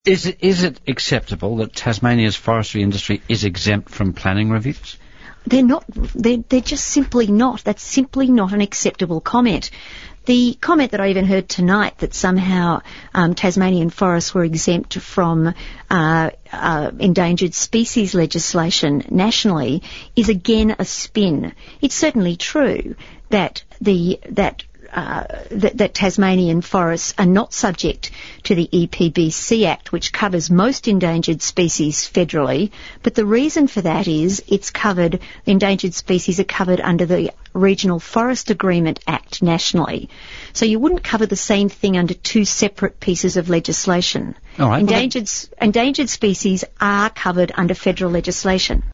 Is it acceptable that Tasmania's forestry industry is exempt from planning reviews? They're not. They're just simply not. That's simply not an acceptable comment. The comment that I even heard tonight that somehow Tasmanian forests were exempt from endangered species legislation nationally is again a spin. It's certainly true that that Tasmanian forests are not subject to the EPBC Act, which covers most endangered species federally, but the reason for that is endangered species are covered under the Regional Forest Agreement Act nationally. So you wouldn't cover the same thing under two separate pieces of legislation. All right. Endangered species are covered under federal legislation.